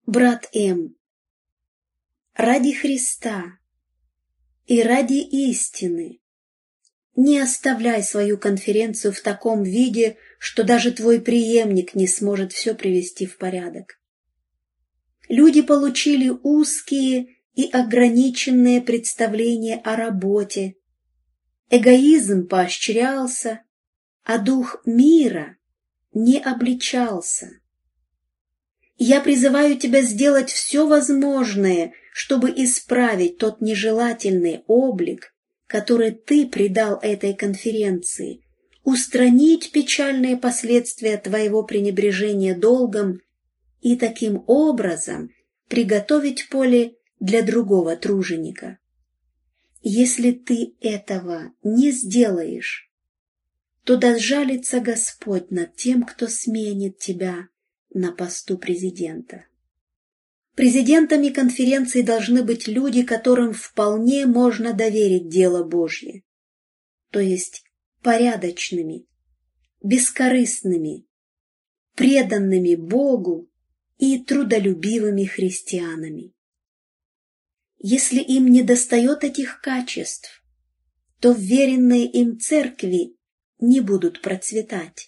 Брат М., ради Христа и ради истины не оставляй свою конференцию в таком виде, что даже твой преемник не сможет все привести в порядок. Люди получили узкие и ограниченные представления о работе, эгоизм поощрялся, а дух мира не обличался. Я призываю тебя сделать все возможное, чтобы исправить тот нежелательный облик, который ты придал этой конференции, устранить печальные последствия твоего пренебрежения долгом и таким образом приготовить поле для другого труженика. Если ты этого не сделаешь, то да сжалится Господь над тем, кто сменит тебя на посту президента. Президентами конференции должны быть люди, которым вполне можно доверить дело Божье, то есть порядочными, бескорыстными, преданными Богу и трудолюбивыми христианами. Если им недостает этих качеств, то вверенные им церкви не будут процветать.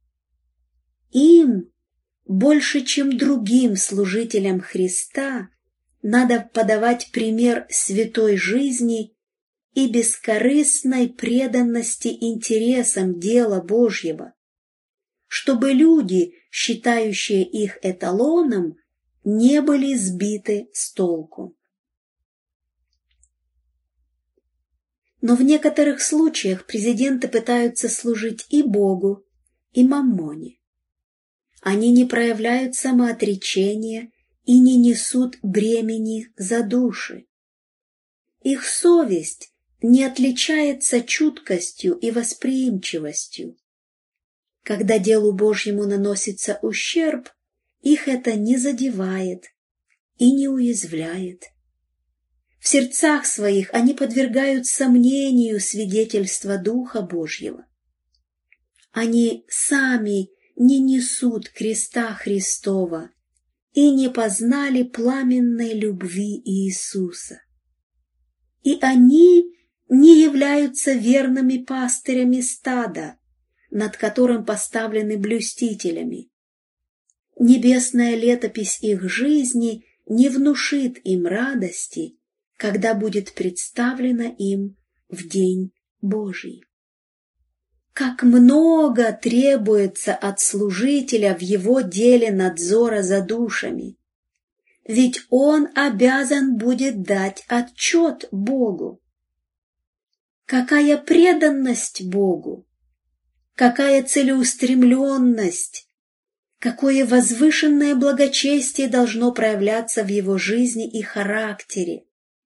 Им больше, чем другим служителям Христа, надо подавать пример святой жизни и бескорыстной преданности интересам дела Божьего, чтобы люди, считающие их эталоном, не были сбиты с толку. Но в некоторых случаях президенты пытаются служить и Богу, и маммоне. Они не проявляют самоотречения и не несут бремени за души. Их совесть не отличается чуткостью и восприимчивостью. Когда делу Божьему наносится ущерб, их это не задевает и не уязвляет. В сердцах своих они подвергают сомнению свидетельства Духа Божьего. Они сами не несут креста Христова и не познали пламенной любви Иисуса. И они не являются верными пастырями стада, над которым поставлены блюстителями. Небесная летопись их жизни не внушит им радости, когда будет представлена им в день Божий. Как много требуется от служителя в его деле надзора за душами, ведь он обязан будет дать отчет Богу. Какая преданность Богу, какая целеустремленность, какое возвышенное благочестие должно проявляться в его жизни и характере.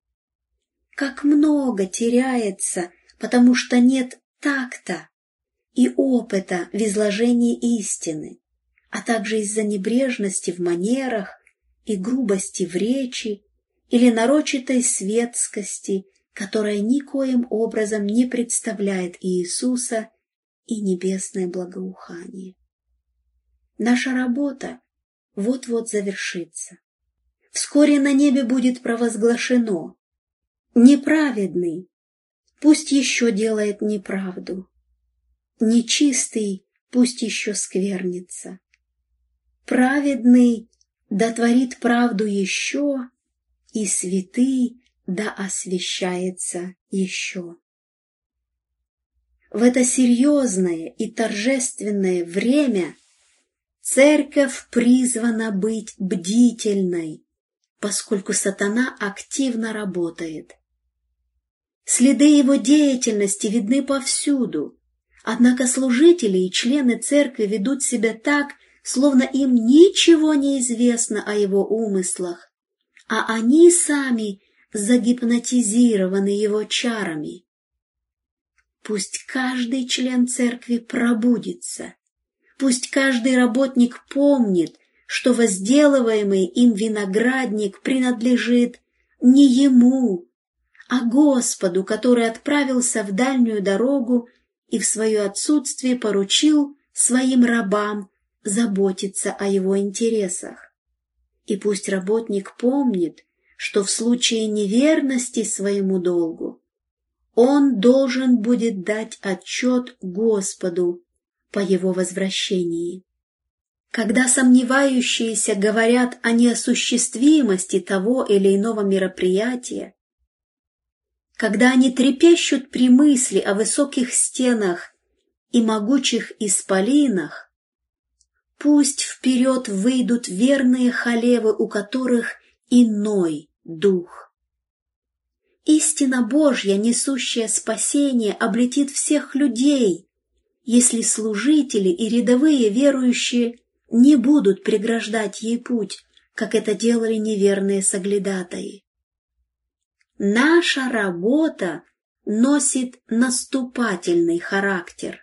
Как много теряется, потому что нет такта и опыта в изложении истины, а также из-за небрежности в манерах и грубости в речи или нарочитой светскости, которая никоим образом не представляет Иисуса и небесное благоухание. Наша работа вот-вот завершится. Вскоре на небе будет провозглашено: неправедный пусть еще делает неправду, нечистый пусть еще сквернится, праведный да творит правду еще, и святый да освящается еще. В это серьезное и торжественное время церковь призвана быть бдительной, поскольку сатана активно работает. Следы его деятельности видны повсюду, однако служители и члены церкви ведут себя так, словно им ничего не известно о его умыслах, а они сами загипнотизированы его чарами. Пусть каждый член церкви пробудится, пусть каждый работник помнит, что возделываемый им виноградник принадлежит не ему, а Господу, который отправился в дальнюю дорогу и в свое отсутствие поручил своим рабам заботиться о его интересах. И пусть работник помнит, что в случае неверности своему долгу он должен будет дать отчет Господу по его возвращении. Когда сомневающиеся говорят о неосуществимости того или иного мероприятия, когда они трепещут при мысли о высоких стенах и могучих исполинах, пусть вперед выйдут верные халевы, у которых иной дух. Истина Божья, несущая спасение, облетит всех людей, если служители и рядовые верующие не будут преграждать ей путь, как это делали неверные соглядатаи. Наша работа носит наступательный характер.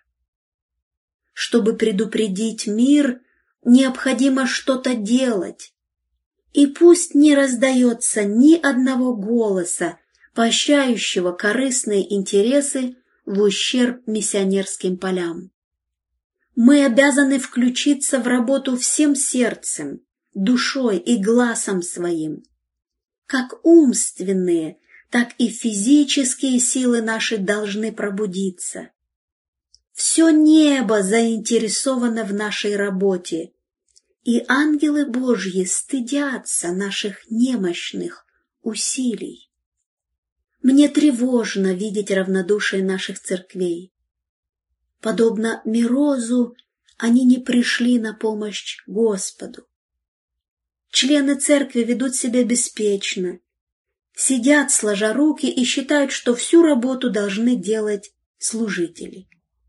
Чтобы предупредить мир, необходимо что-то делать, и пусть не раздается ни одного голоса, поощряющего корыстные интересы в ущерб миссионерским полям. Мы обязаны включиться в работу всем сердцем, душой и глазом своим. Как умственные, так и физические силы наши должны пробудиться. Все небо заинтересовано в нашей работе, и ангелы Божьи стыдятся наших немощных усилий. Мне тревожно видеть равнодушие наших церквей. Подобно Мирозу, они не пришли на помощь Господу. Члены церкви ведут себя беспечно, сидят сложа руки и считают, что всю работу должны делать служители.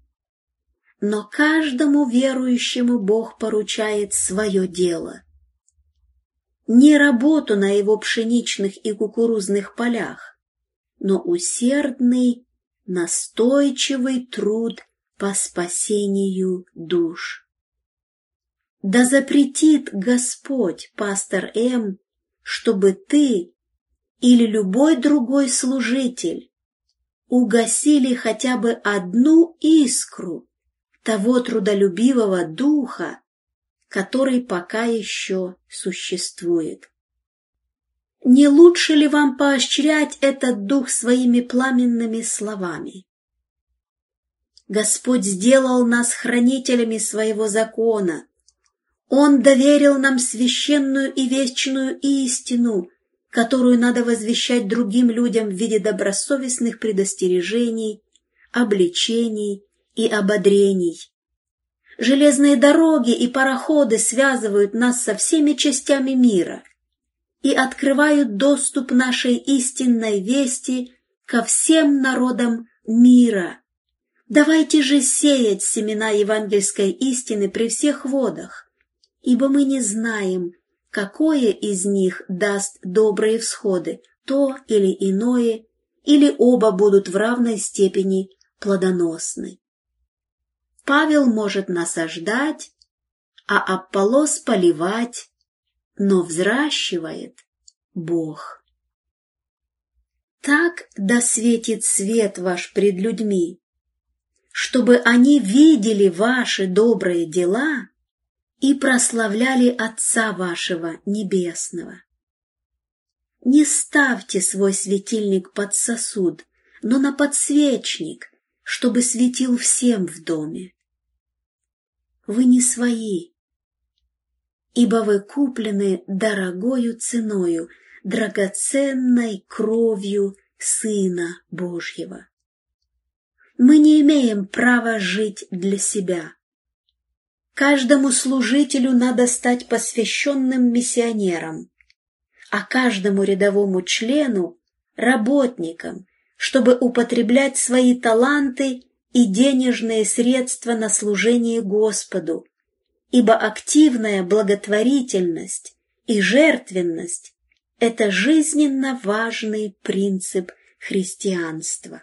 Но каждому верующему Бог поручает свое дело. Не работу на его пшеничных и кукурузных полях, но усердный, настойчивый труд по спасению душ. Да запретит Господь, пастор М., чтобы ты или любой другой служитель угасили хотя бы одну искру того трудолюбивого духа, который пока еще существует. Не лучше ли вам поощрять этот дух своими пламенными словами? Господь сделал нас хранителями своего закона. Он доверил нам священную и вечную истину, которую надо возвещать другим людям в виде добросовестных предостережений, обличений и ободрений. Железные дороги и пароходы связывают нас со всеми частями мира и открывают доступ нашей истинной вести ко всем народам мира. Давайте же сеять семена евангельской истины при всех водах, ибо мы не знаем, какое из них даст добрые всходы, то или иное, или оба будут в равной степени плодоносны. Павел может насаждать, а Апполос поливать, но взращивает Бог. Так да светит свет ваш пред людьми, чтобы они видели ваши добрые дела и прославляли Отца вашего Небесного. Не ставьте свой светильник под сосуд, но на подсвечник, чтобы светил всем в доме. Вы не свои, ибо вы куплены дорогою ценою, драгоценной кровью Сына Божьего. Мы не имеем права жить для себя. Каждому служителю надо стать посвященным миссионером, а каждому рядовому члену – работником, чтобы употреблять свои таланты и денежные средства на служение Господу, ибо активная благотворительность и жертвенность – это жизненно важный принцип христианства.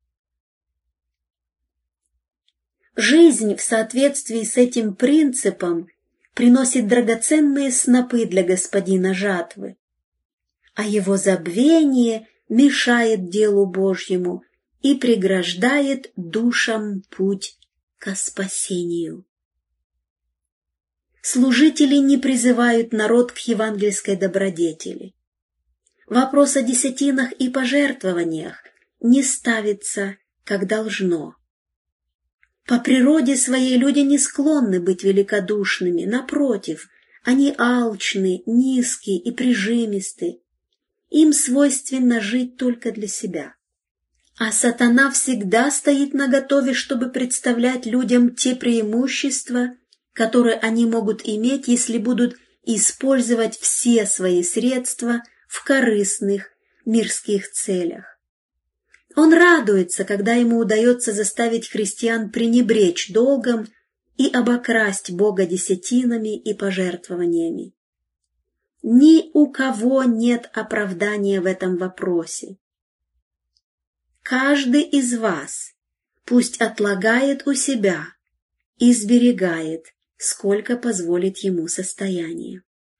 Жизнь в соответствии с этим принципом приносит драгоценные снопы для господина жатвы, а его забвение мешает делу Божьему и преграждает душам путь ко спасению. Служители не призывают народ к евангельской добродетели. Вопрос о десятинах и пожертвованиях не ставится, как должно. По природе своей люди не склонны быть великодушными, напротив, они алчны, низкие и прижимисты. Им свойственно жить только для себя. А сатана всегда стоит наготове, чтобы представлять людям те преимущества, которые они могут иметь, если будут использовать все свои средства в корыстных мирских целях. Он радуется, когда ему удается заставить христиан пренебречь долгом и обокрасть Бога десятинами и пожертвованиями. Ни у кого нет оправдания в этом вопросе. Каждый из вас пусть отлагает у себя и сберегает, сколько позволит ему состояние.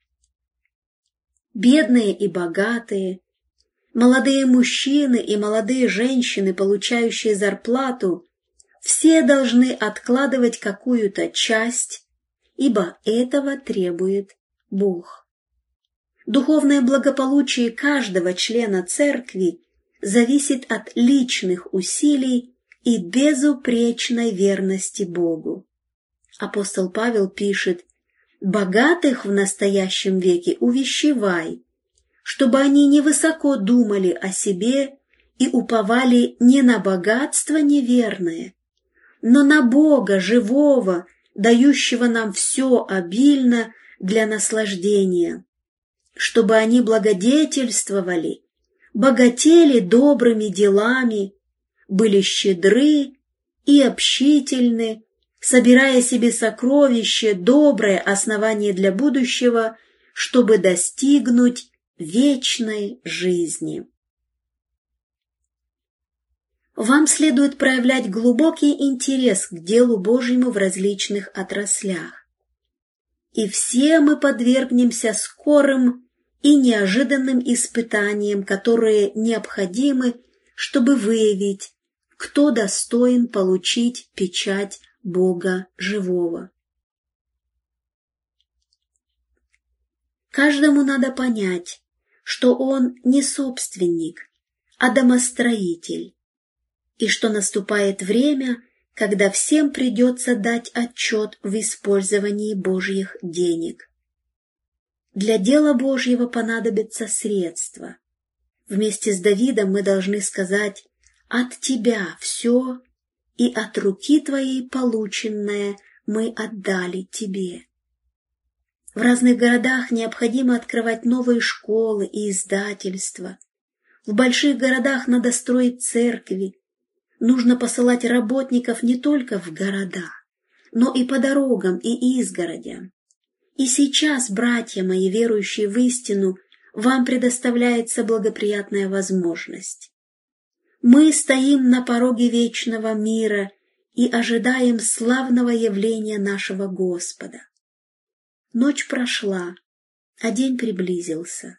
Бедные и богатые, молодые мужчины и молодые женщины, получающие зарплату, все должны откладывать какую-то часть, ибо этого требует Бог. Духовное благополучие каждого члена церкви зависит от личных усилий и безупречной верности Богу. Апостол Павел пишет: «Богатых в настоящем веке увещевай, чтобы они невысоко думали о себе и уповали не на богатство неверное, но на Бога живого, дающего нам все обильно для наслаждения, чтобы они благодетельствовали, богатели добрыми делами, были щедры и общительны, собирая себе сокровище, доброе основание для будущего, чтобы достигнуть вечной жизни». Вам следует проявлять глубокий интерес к делу Божьему в различных отраслях. И все мы подвергнемся скорым и неожиданным испытаниям, которые необходимы, чтобы выявить, кто достоин получить печать Бога живого. Каждому надо понять, что он не собственник, а домостроитель, и что наступает время, когда всем придется дать отчет в использовании Божьих денег. Для дела Божьего понадобятся средства. Вместе с Давидом мы должны сказать: «От Тебя все, и от руки Твоей полученное мы отдали Тебе». В разных городах необходимо открывать новые школы и издательства. В больших городах надо строить церкви. Нужно посылать работников не только в города, но и по дорогам и изгородям. И сейчас, братья мои, верующие в истину, вам предоставляется благоприятная возможность. Мы стоим на пороге вечного мира и ожидаем славного явления нашего Господа. Ночь прошла, а день приблизился.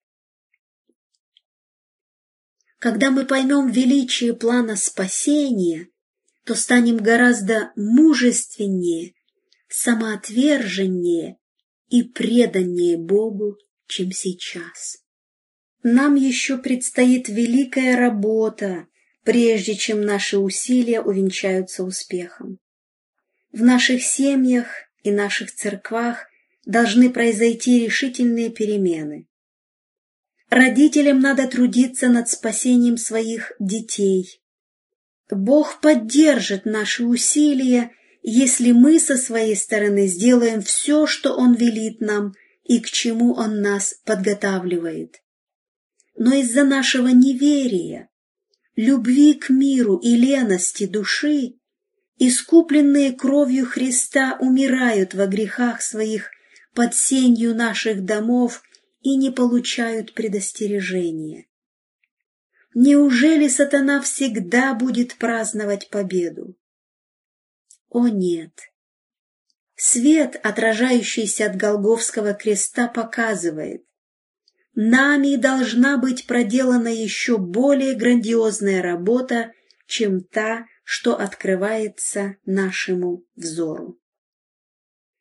Когда мы поймем величие плана спасения, то станем гораздо мужественнее, самоотверженнее и преданнее Богу, чем сейчас. Нам еще предстоит великая работа, прежде чем наши усилия увенчаются успехом. В наших семьях и наших церквах должны произойти решительные перемены. Родителям надо трудиться над спасением своих детей. Бог поддержит наши усилия, если мы со своей стороны сделаем все, что Он велит нам и к чему Он нас подготавливает. Но из-за нашего неверия, любви к миру и лености души, искупленные кровью Христа умирают во грехах своих под сенью наших домов и не получают предостережения. Неужели сатана всегда будет праздновать победу? О нет! Свет, отражающийся от Голгофского креста, показывает: нами должна быть проделана еще более грандиозная работа, чем та, что открывается нашему взору.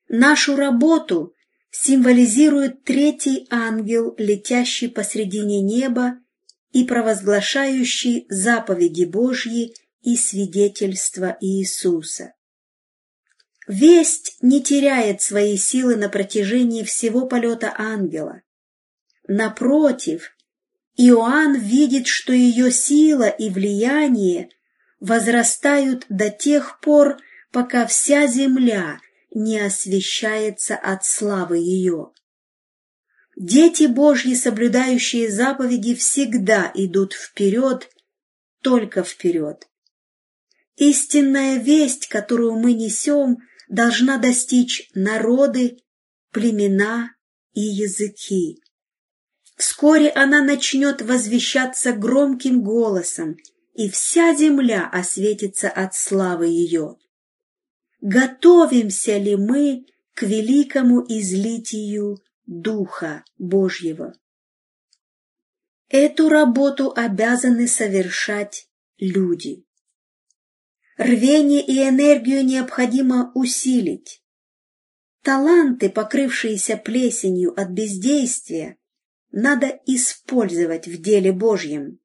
Нашу работу символизирует третий ангел, летящий посредине неба и провозглашающий заповеди Божьи и свидетельства Иисуса. Весть не теряет своей силы на протяжении всего полета ангела. Напротив, Иоанн видит, что ее сила и влияние возрастают до тех пор, пока вся земля не освящается от славы ее. Дети Божьи, соблюдающие заповеди, всегда идут вперед, только вперед. Истинная весть, которую мы несем, должна достичь народы, племена и языки. Вскоре она начнет возвещаться громким голосом, и вся земля осветится от славы ее. Готовимся ли мы к великому излитию Духа Божьего? Эту работу обязаны совершать люди. Рвение и энергию необходимо усилить. Таланты, покрывшиеся плесенью от бездействия, надо использовать в деле Божьем.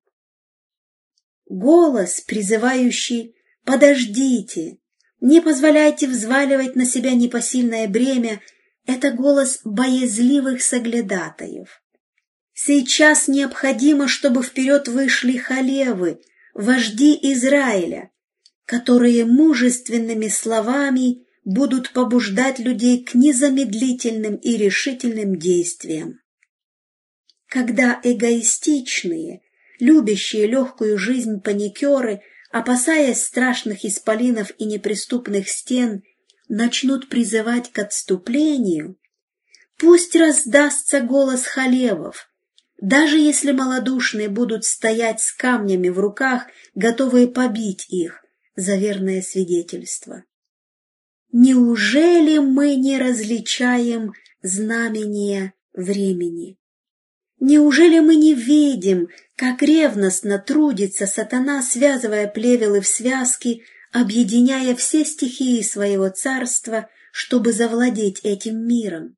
Голос, призывающий «подождите», «не позволяйте взваливать на себя непосильное бремя», это голос боязливых соглядатаев. Сейчас необходимо, чтобы вперед вышли халевы, вожди Израиля, которые мужественными словами будут побуждать людей к незамедлительным и решительным действиям. Когда эгоистичные, любящие легкую жизнь паникеры, опасаясь страшных исполинов и неприступных стен, начнут призывать к отступлению, пусть раздастся голос халевов, даже если малодушные будут стоять с камнями в руках, готовые побить их за верное свидетельство. Неужели мы не различаем знамения времени? Неужели мы не видим, как ревностно трудится сатана, связывая плевелы в связки, объединяя все стихии своего царства, чтобы завладеть этим миром?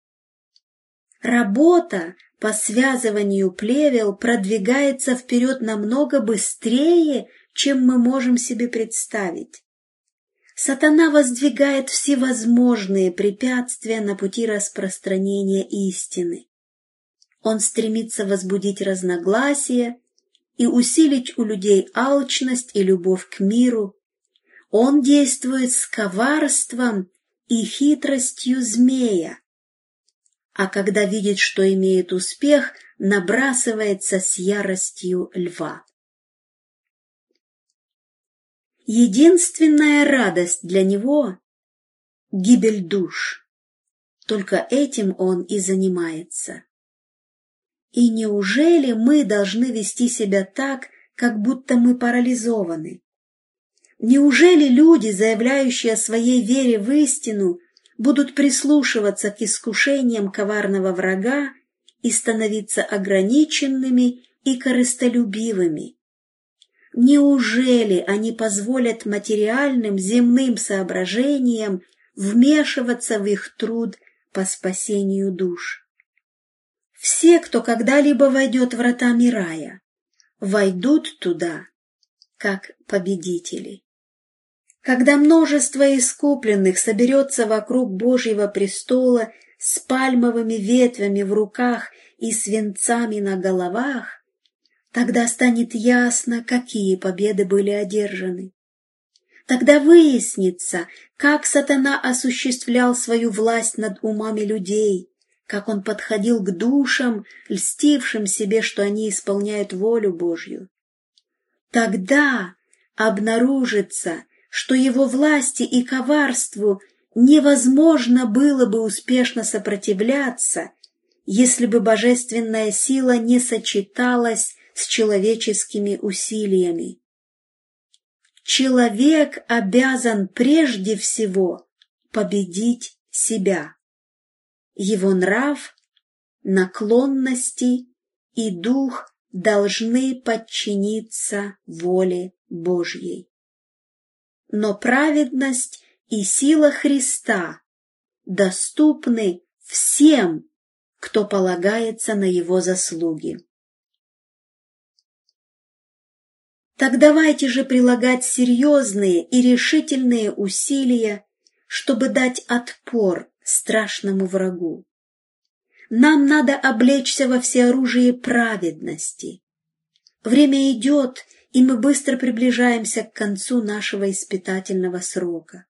Работа по связыванию плевел продвигается вперед намного быстрее, чем мы можем себе представить. Сатана воздвигает всевозможные препятствия на пути распространения истины. Он стремится возбудить разногласия и усилить у людей алчность и любовь к миру. Он действует с коварством и хитростью змея, а когда видит, что имеет успех, набрасывается с яростью льва. Единственная радость для него — гибель душ. Только этим он и занимается. И неужели мы должны вести себя так, как будто мы парализованы? Неужели люди, заявляющие о своей вере в истину, будут прислушиваться к искушениям коварного врага и становиться ограниченными и корыстолюбивыми? Неужели они позволят материальным земным соображениям вмешиваться в их труд по спасению душ? Все, кто когда-либо войдет в вратами рая, войдут туда как победители. Когда множество искупленных соберется вокруг Божьего престола с пальмовыми ветвями в руках и с венцами на головах, тогда станет ясно, какие победы были одержаны. Тогда выяснится, как сатана осуществлял свою власть над умами людей, как он подходил к душам, льстившим себе, что они исполняют волю Божью. Тогда обнаружится, что его власти и коварству невозможно было бы успешно сопротивляться, если бы божественная сила не сочеталась с человеческими усилиями. Человек обязан прежде всего победить себя. Его нрав, наклонности и дух должны подчиниться воле Божьей. Но праведность и сила Христа доступны всем, кто полагается на его заслуги. Так давайте же прилагать серьезные и решительные усилия, чтобы дать отпор страшному врагу. Нам надо облечься во всеоружие праведности. Время идет, и мы быстро приближаемся к концу нашего испытательного срока.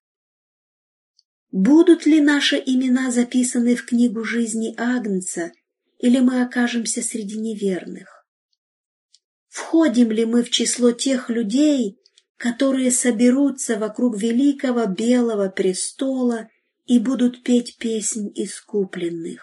Будут ли наши имена записаны в книгу жизни Агнца, или мы окажемся среди неверных? Входим ли мы в число тех людей, которые соберутся вокруг великого белого престола и будут петь песнь искупленных?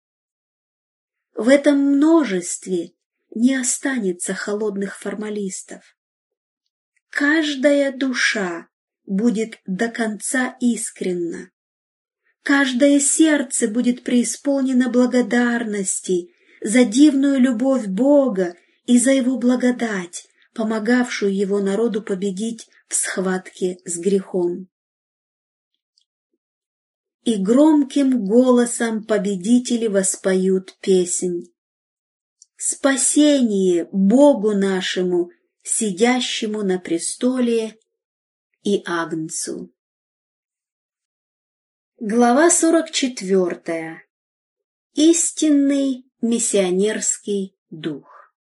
В этом множестве не останется холодных формалистов. Каждая душа будет до конца искренна. Каждое сердце будет преисполнено благодарности за дивную любовь Бога и за Его благодать, помогавшую Его народу победить в схватке с грехом. И громким голосом победители воспоют песнь: «Спасение Богу нашему, сидящему на престоле, и Агнцу». Глава 44. Истинный миссионерский дух.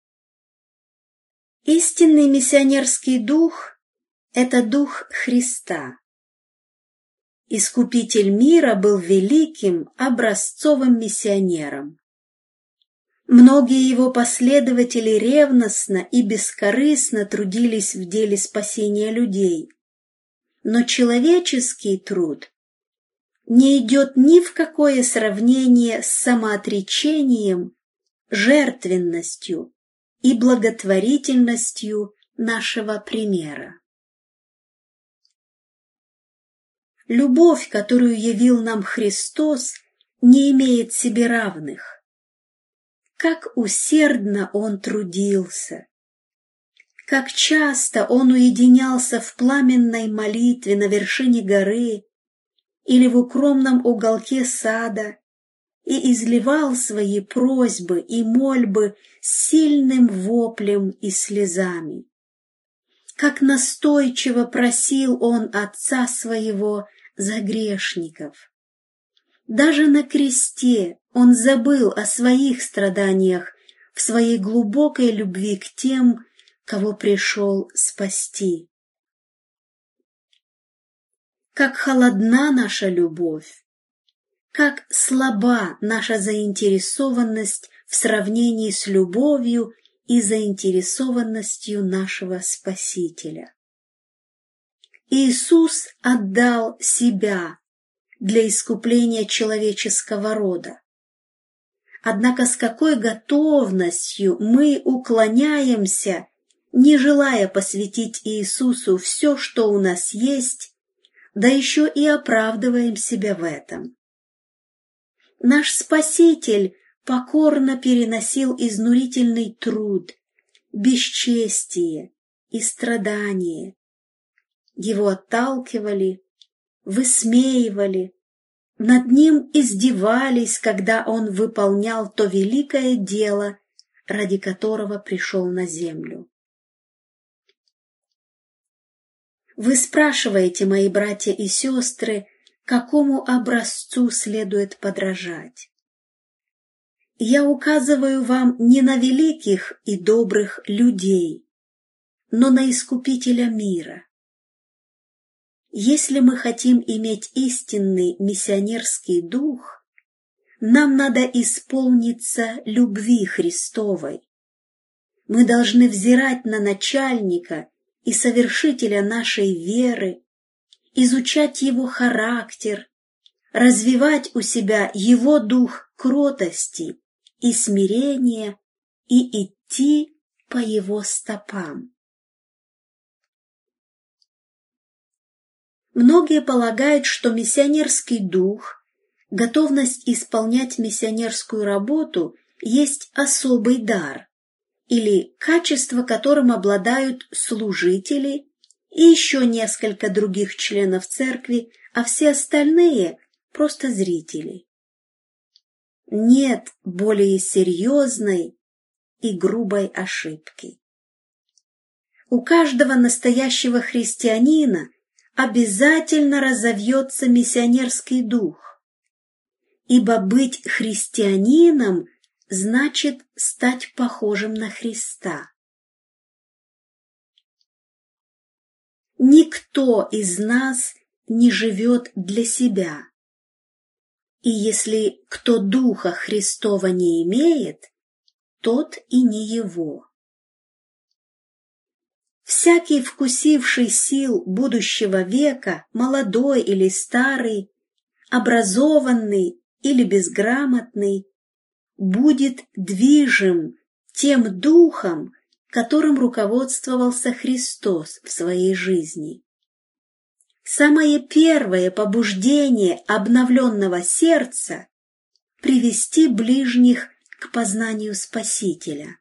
Истинный миссионерский дух – это дух Христа. Искупитель мира был великим образцовым миссионером. Многие его последователи ревностно и бескорыстно трудились в деле спасения людей. Но человеческий труд не идет ни в какое сравнение с самоотречением, жертвенностью и благотворительностью нашего примера. Любовь, которую явил нам Христос, не имеет себе равных. Как усердно Он трудился! Как часто Он уединялся в пламенной молитве на вершине горы или в укромном уголке сада и изливал свои просьбы и мольбы с сильным воплем и слезами. Как настойчиво просил Он Отца Своего за грешников. Даже на кресте Он забыл о своих страданиях в своей глубокой любви к тем, кого пришел спасти. Как холодна наша любовь, как слаба наша заинтересованность в сравнении с любовью и заинтересованностью нашего Спасителя. Иисус отдал Себя для искупления человеческого рода. Однако с какой готовностью мы уклоняемся, не желая посвятить Иисусу все, что у нас есть, да еще и оправдываем себя в этом. Наш Спаситель покорно переносил изнурительный труд, бесчестие и страдания. Его отталкивали, высмеивали, над ним издевались, когда он выполнял то великое дело, ради которого пришел на землю. Вы спрашиваете, мои братья и сестры, какому образцу следует подражать? Я указываю вам не на великих и добрых людей, но на Искупителя мира. Если мы хотим иметь истинный миссионерский дух, нам надо исполниться любви Христовой. Мы должны взирать на начальника и совершителя нашей веры, изучать его характер, развивать у себя его дух кротости и смирения и идти по его стопам. Многие полагают, что миссионерский дух, готовность исполнять миссионерскую работу есть особый дар, или качество, которым обладают служители и еще несколько других членов церкви, а все остальные просто зрители. Нет более серьезной и грубой ошибки. У каждого настоящего христианина обязательно разовьется миссионерский дух, ибо быть христианином значит стать похожим на Христа. Никто из нас не живет для себя, и если кто Духа Христова не имеет, тот и не его. Всякий, вкусивший сил будущего века, молодой или старый, образованный или безграмотный, будет движим тем духом, которым руководствовался Христос в своей жизни. Самое первое побуждение обновленного сердца – привести ближних к познанию Спасителя.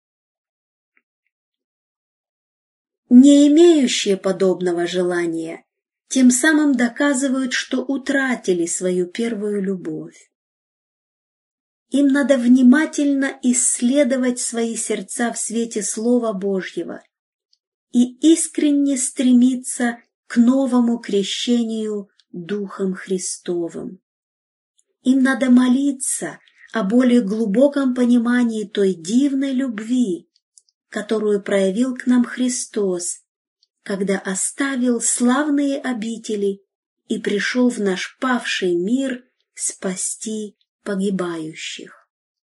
Не имеющие подобного желания тем самым доказывают, что утратили свою первую любовь. Им надо внимательно исследовать свои сердца в свете Слова Божьего и искренне стремиться к новому крещению Духом Христовым. Им надо молиться о более глубоком понимании той дивной любви, которую проявил к нам Христос, когда оставил славные обители и пришел в наш павший мир спасти погибающих.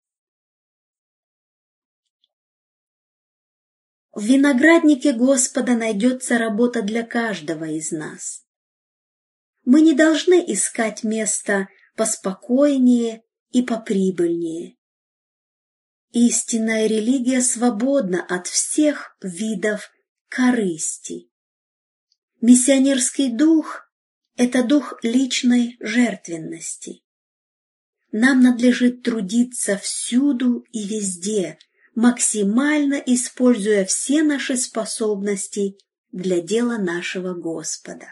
В винограднике Господа найдется работа для каждого из нас. Мы не должны искать место поспокойнее и поприбыльнее. Истинная религия свободна от всех видов корысти. Миссионерский дух – это дух личной жертвенности. Нам надлежит трудиться всюду и везде, максимально используя все наши способности для дела нашего Господа.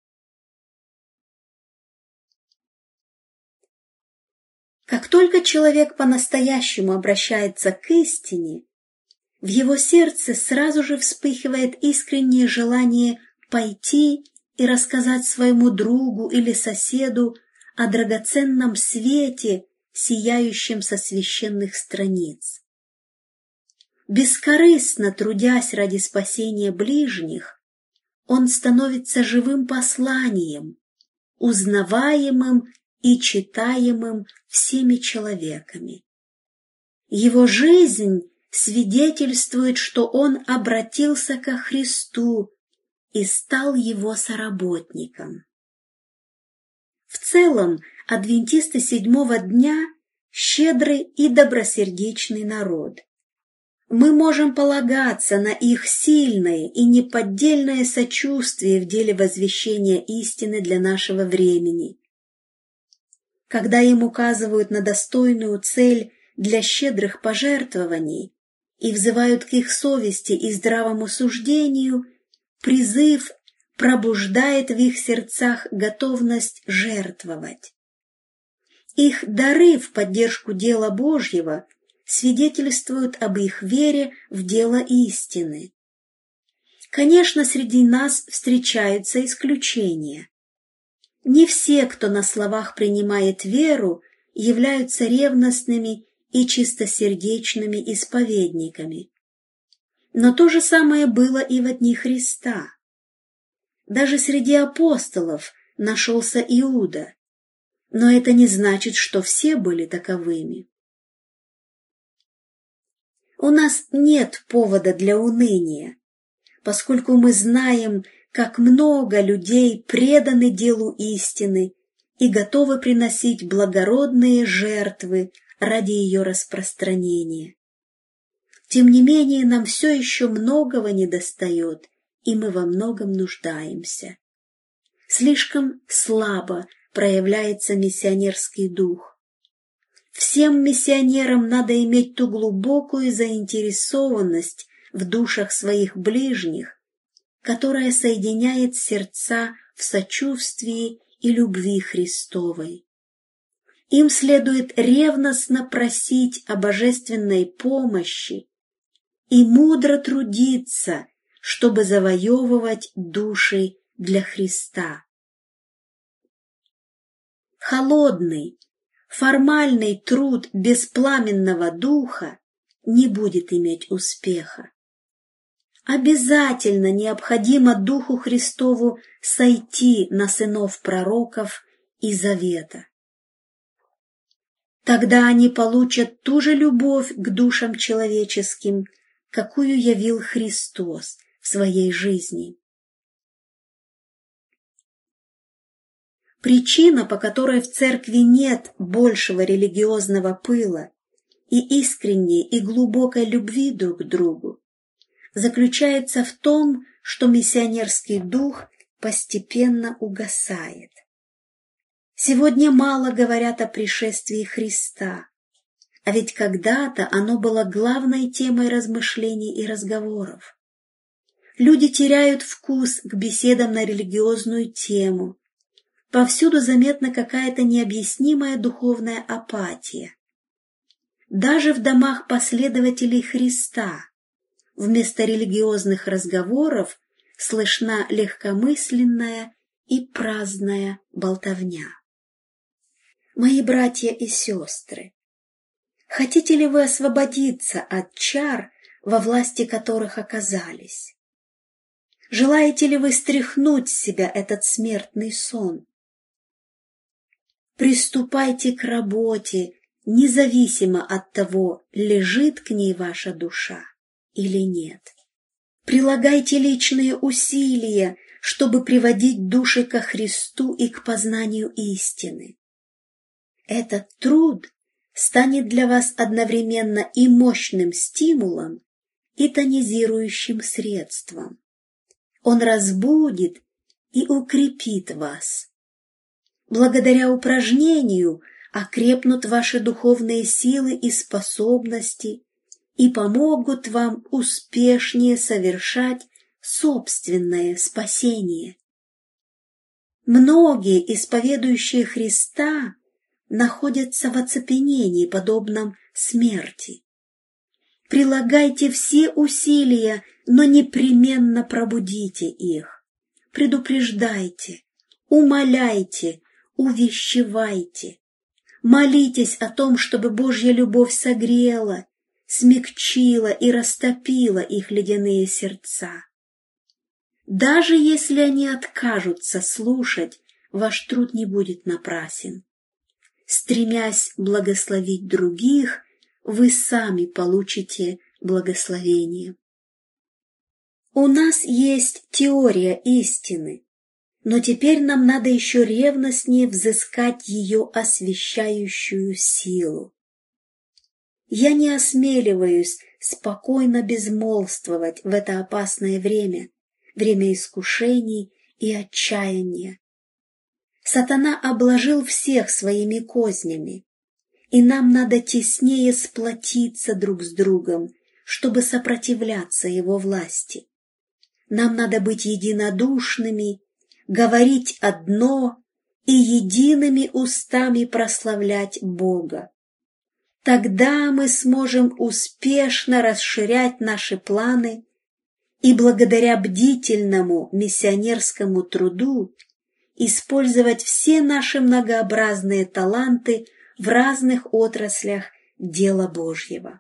Как только человек по-настоящему обращается к истине, в его сердце сразу же вспыхивает искреннее желание пойти и рассказать своему другу или соседу о драгоценном свете, сияющем со священных страниц. Бескорыстно трудясь ради спасения ближних, он становится живым посланием, узнаваемым и читаемым всеми человеками. Его жизнь свидетельствует, что он обратился ко Христу и стал его соработником. В целом, адвентисты седьмого дня – щедрый и добросердечный народ. Мы можем полагаться на их сильное и неподдельное сочувствие в деле возвещения истины для нашего времени. Когда им указывают на достойную цель для щедрых пожертвований и взывают к их совести и здравому суждению, призыв пробуждает в их сердцах готовность жертвовать. Их дары в поддержку дела Божьего свидетельствуют об их вере в дело истины. Конечно, среди нас встречаются исключения. Не все, кто на словах принимает веру, являются ревностными и чистосердечными исповедниками. Но то же самое было и в дни Христа. Даже среди апостолов нашелся Иуда, но это не значит, что все были таковыми. У нас нет повода для уныния, поскольку мы знаем, как много людей преданы делу истины и готовы приносить благородные жертвы ради ее распространения. Тем не менее, нам все еще многого недостает, и мы во многом нуждаемся. Слишком слабо проявляется миссионерский дух. Всем миссионерам надо иметь ту глубокую заинтересованность в душах своих ближних, которая соединяет сердца в сочувствии и любви Христовой. Им следует ревностно просить о божественной помощи и мудро трудиться, чтобы завоевывать души для Христа. Холодный, формальный труд без пламенного духа не будет иметь успеха. Обязательно необходимо Духу Христову сойти на сынов пророков и завета. Тогда они получат ту же любовь к душам человеческим, какую явил Христос в своей жизни. Причина, по которой в церкви нет большего религиозного пыла и искренней и глубокой любви друг к другу, заключается в том, что миссионерский дух постепенно угасает. Сегодня мало говорят о пришествии Христа, а ведь когда-то оно было главной темой размышлений и разговоров. Люди теряют вкус к беседам на религиозную тему. Повсюду заметна какая-то необъяснимая духовная апатия. Даже в домах последователей Христа вместо религиозных разговоров слышна легкомысленная и праздная болтовня. Мои братья и сестры, хотите ли вы освободиться от чар, во власти которых оказались? Желаете ли вы стряхнуть с себя этот смертный сон? Приступайте к работе, независимо от того, лежит к ней ваша душа или нет. Прилагайте личные усилия, чтобы приводить души ко Христу и к познанию истины. Этот труд станет для вас одновременно и мощным стимулом, и тонизирующим средством. Он разбудит и укрепит вас. Благодаря упражнению окрепнут ваши духовные силы и способности и помогут вам успешнее совершать собственное спасение. Многие, исповедующие Христа, находятся в оцепенении, подобном смерти. Прилагайте все усилия, но непременно пробудите их. Предупреждайте, умоляйте, увещевайте. Молитесь о том, чтобы Божья любовь согрела, смягчила и растопила их ледяные сердца. Даже если они откажутся слушать, ваш труд не будет напрасен. Стремясь благословить других, вы сами получите благословение. У нас есть теория истины, но теперь нам надо еще ревностнее взыскать ее освещающую силу. Я не осмеливаюсь спокойно безмолвствовать в это опасное время, время искушений и отчаяния. Сатана обложил всех своими кознями, и нам надо теснее сплотиться друг с другом, чтобы сопротивляться его власти. Нам надо быть единодушными, говорить одно и едиными устами прославлять Бога. Тогда мы сможем успешно расширять наши планы и благодаря бдительному миссионерскому труду использовать все наши многообразные таланты в разных отраслях дела Божьего.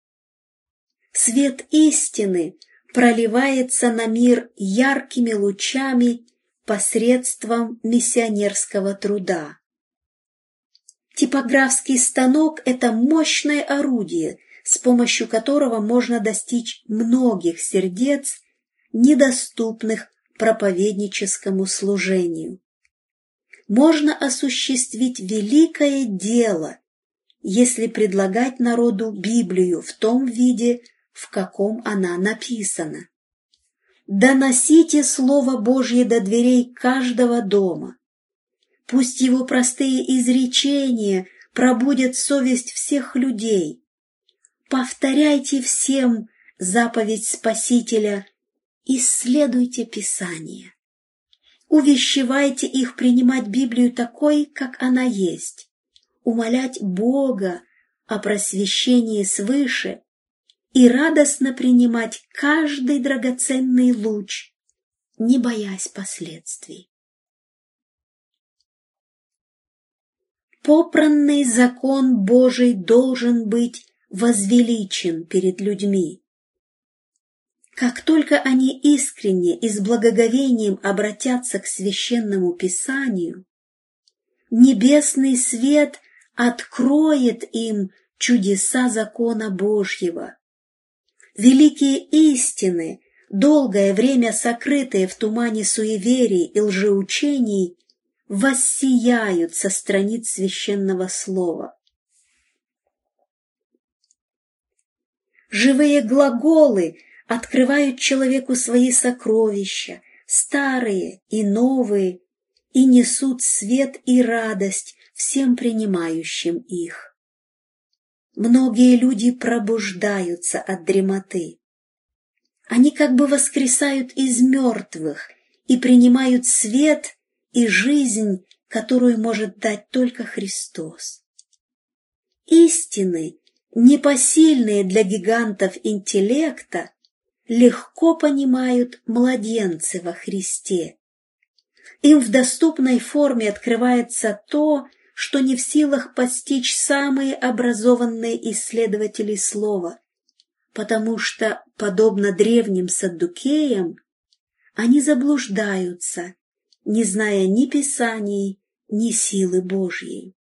Свет истины проливается на мир яркими лучами посредством миссионерского труда. Типографский станок – это мощное орудие, с помощью которого можно достичь многих сердец, недоступных проповедническому служению. Можно осуществить великое дело, если предлагать народу Библию в том виде, в каком она написана. Доносите Слово Божье до дверей каждого дома. Пусть его простые изречения пробудят совесть всех людей. Повторяйте всем заповедь Спасителя: исследуйте Писание. Увещевайте их принимать Библию такой, как она есть. умолять Бога о просвещении свыше и радостно принимать каждый драгоценный луч, не боясь последствий. Попранный закон Божий должен быть возвеличен перед людьми. Как только они искренне и с благоговением обратятся к священному Писанию, небесный свет откроет им чудеса закона Божьего. Великие истины, долгое время сокрытые в тумане суеверий и лжеучений, воссияют со страниц священного слова. Живые глаголы открывают человеку свои сокровища, старые и новые, и несут свет и радость всем принимающим их. Многие люди пробуждаются от дремоты. Они как бы воскресают из мертвых и принимают свет и жизнь, которую может дать только Христос. Истины, непосильные для гигантов интеллекта, легко понимают младенцы во Христе. Им в доступной форме открывается то, что не в силах постичь самые образованные исследователи слова, потому что, подобно древним саддукеям, они заблуждаются, не зная ни Писаний, ни силы Божьей.